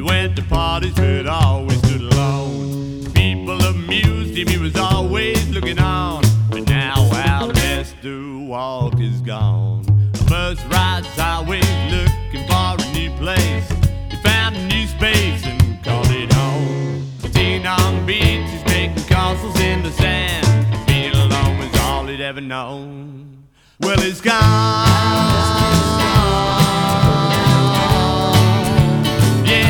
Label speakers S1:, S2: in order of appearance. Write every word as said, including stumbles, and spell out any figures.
S1: went to parties but always stood alone. People amused him, he was always looking on. But now our Mister Walk is gone. A bus rides highways looking for a new place. He found a new space and called it home. Sitting on beaches, making castles in the sand. Being alone was all he'd ever known. Well, it's gone.